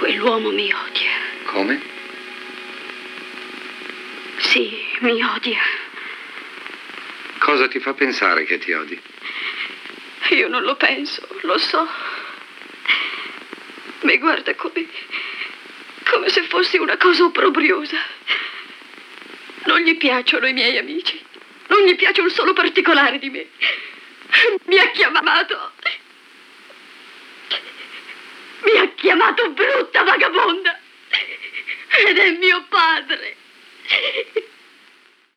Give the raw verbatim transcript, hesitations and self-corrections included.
Quell'uomo mi odia. Come? Sì, mi odia. Cosa ti fa pensare che ti odi? Io non lo penso, lo so. Mi guarda come... come se fossi una cosa opprobriosa. Non gli piacciono i miei amici. Non gli piace un solo particolare di me. Mi ha chiamato... Mi ha chiamato brutta vagabonda. Ed è mio padre.